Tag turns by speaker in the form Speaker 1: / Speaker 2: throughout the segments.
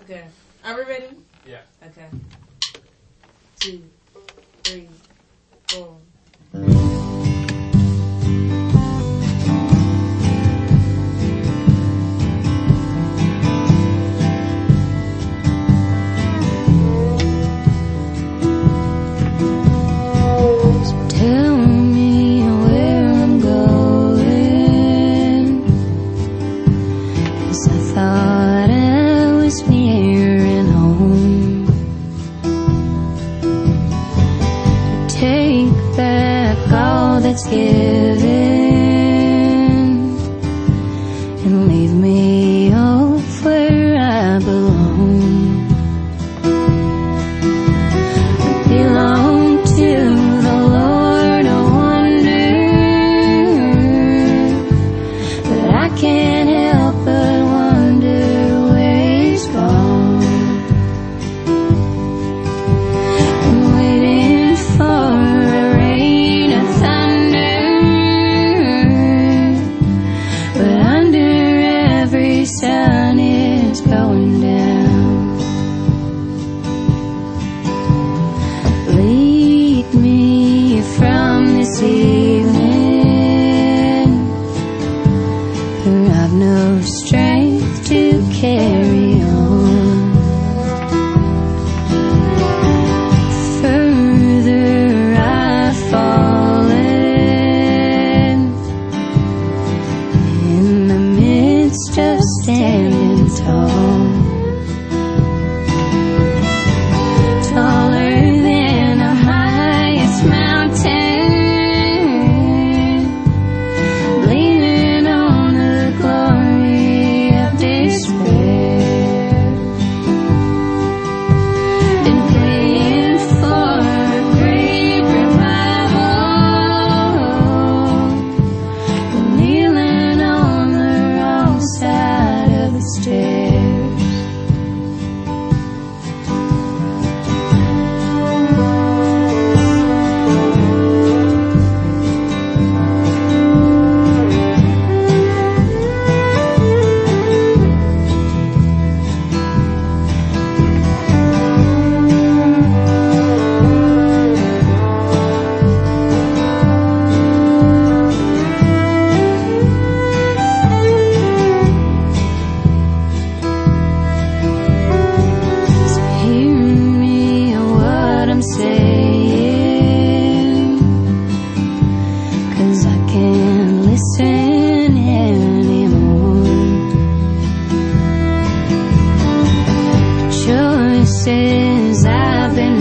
Speaker 1: Okay. Are we ready?
Speaker 2: Yeah.
Speaker 1: Okay. 2, 3, 4.
Speaker 3: Tell me where I'm going, 'cause I thought I was nearing home. Take back all that's given and leave me off where I belong. I belong to the Lord, I wonder, but I can't help but wonder where He's gone. I'm waiting for a rain of thunder, but under every sun it's going down. Lead me from this evening, for I've no strength to carry on. Further I've fallen in the midst of standing tall. Taller than the highest mountain, leaning on the glory of despair. Been praying for a great revival, but kneeling on the wrong side of the stairs. So hear me what I'm saying, 'cause I can't listen anymore. Choices I've been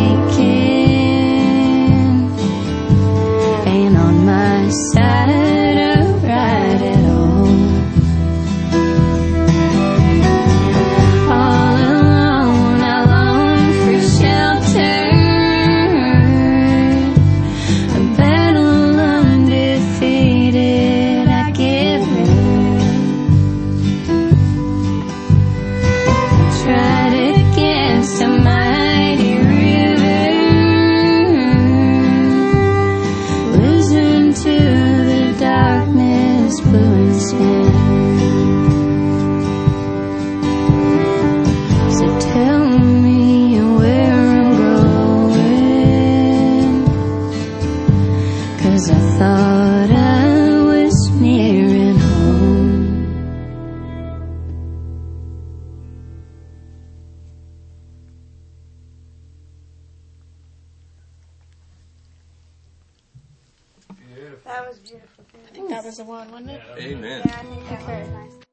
Speaker 3: making ain't on my side of right at all. All alone I long for shelter, a battle undefeated I give in. Tried against a mighty river, losing to the darkness, blue and sin. So tell me where I'm going, 'cause I thought I was nearing home.
Speaker 2: Beautiful.
Speaker 4: That was beautiful.
Speaker 5: I think that was the one, wasn't it?
Speaker 2: Yeah, that was
Speaker 6: Amen.
Speaker 4: Yeah, I think that was nice.